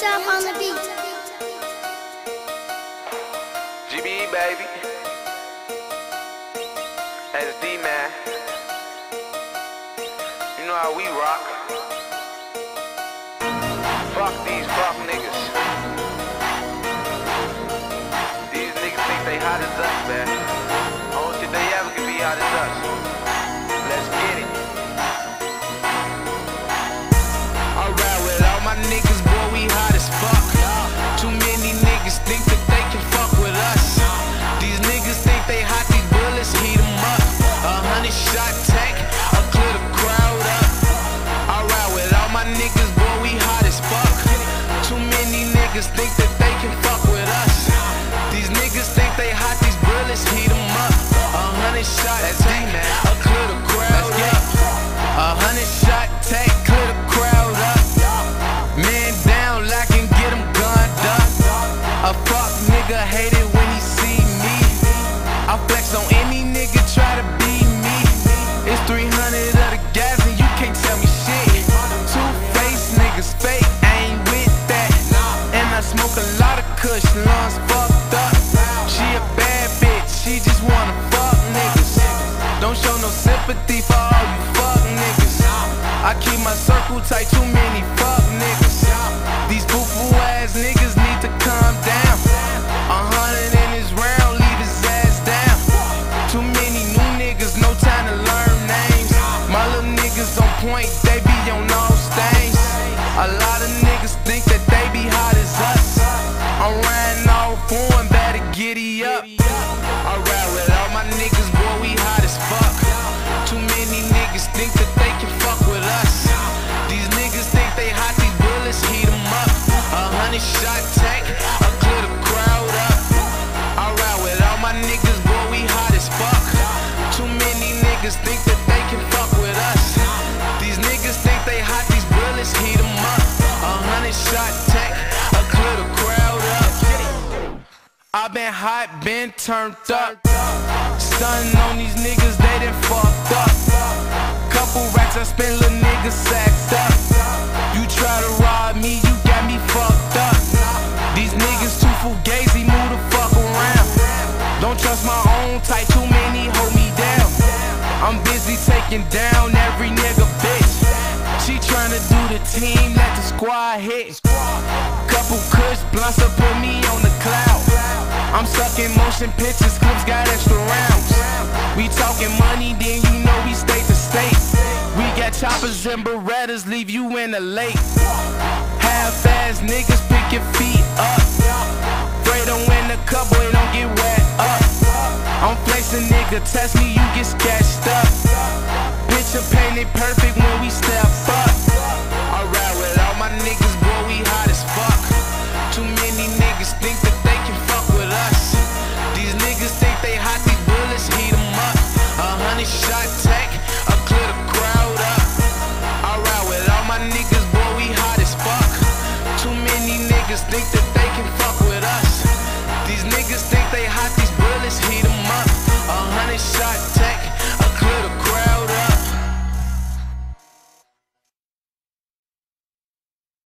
Top on the beat. GBE baby, SD man. You know how we rock. Fuck these fuck niggas. These niggas think they hot as us, man. I don't think they ever can be hot as us. Let's get it. I ride with all my niggas, boy, we hot as fuck. Too many niggas think that they can fuck with us. These niggas think they hot, these bullets heat them up. 100 shot tank, I clear the crowd up. I ride with all my niggas, boy, we hot as fuck. Too many niggas think that they can fuck with us. These niggas think they hot, these bullets heat them up. 100 shot tank, I clear the crowd up. 100 shot tank, clear the crowd up. Man down, like and get him gunned up. A fuck nigga hate it when he see me. I flex on any nigga try to be me. It's 300 of the gas and you can't tell me shit. Two-faced niggas fake, I ain't with that. And I smoke a lot of kush, lungs fucked up. She a bad bitch, she just wanna fuck niggas. Don't show no sympathy for all you fuck niggas. I keep my circle tight, too many fuck niggas. These foo-foo ass niggas need to calm down. 100 in his round, leave his ass down. Too many new niggas, no time to learn names. My little niggas on point, they be on all stains. A lot of niggas think that they be hot as us. I'm riding all foreign, better giddy up. I ride with all my niggas, boy, we hot as fuck. Too many niggas think that they can fuck with us. These niggas think they hot, these bullets heat them up. 100 shot tank, I clear the crowd up. I ride with all my niggas, boy, we hot as fuck. Too many niggas think that they can fuck with us. These niggas think they hot, these bullets heat them up. 100 shot tank, I clear the crowd up. I been hot, been turned up. Stunning on these niggas, they done fucked up. Couple racks I spent, little niggas sacked up. You try to rob me, you got me fucked up. These niggas too fugazi, move the fuck around. Don't trust my own type, too many hold me down. I'm busy taking down every nigga bitch. She tryna do the team, let the squad hit. Couple kush blunts up, put me on the cloud. I'm stuck in motion pictures, clips got extra rounds. We talking money, then you know we state to state. We got choppers and Berettas, leave you in the lake. Half-ass niggas, pick your feet up. Fredo in the cup, boy, don't get wet up. I'm flexing, nigga, test me, you get sketched up. Picture painted perfect when we step up.